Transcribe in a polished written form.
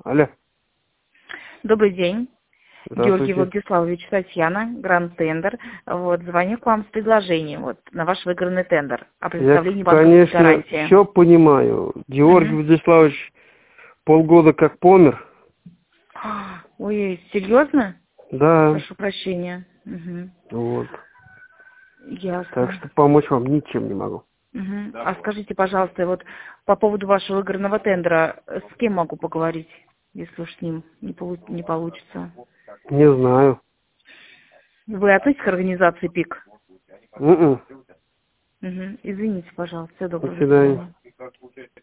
Алло. Добрый день. Георгий Здравствуйте. Владиславович, Татьяна, Гранд Тендер. Вот, звоню к вам с предложением вот, на ваш выигранный тендер о Я, предоставлении банковской конечно, гарантии. все понимаю. Георгий Мгм. Владиславович полгода как помер. Ой, серьезно? Да, Прошу прощения. Мгм. вот. Так Ясно. что помочь вам ничем не могу. Мгм. А скажите, пожалуйста, вот по поводу вашего выигранного тендера, с кем могу поговорить, если уж с ним не получится? Не знаю. Вы относитесь к организации ПИК? М-м. Мгм. Извините, пожалуйста. Всего До доброго, до свидания. свидания.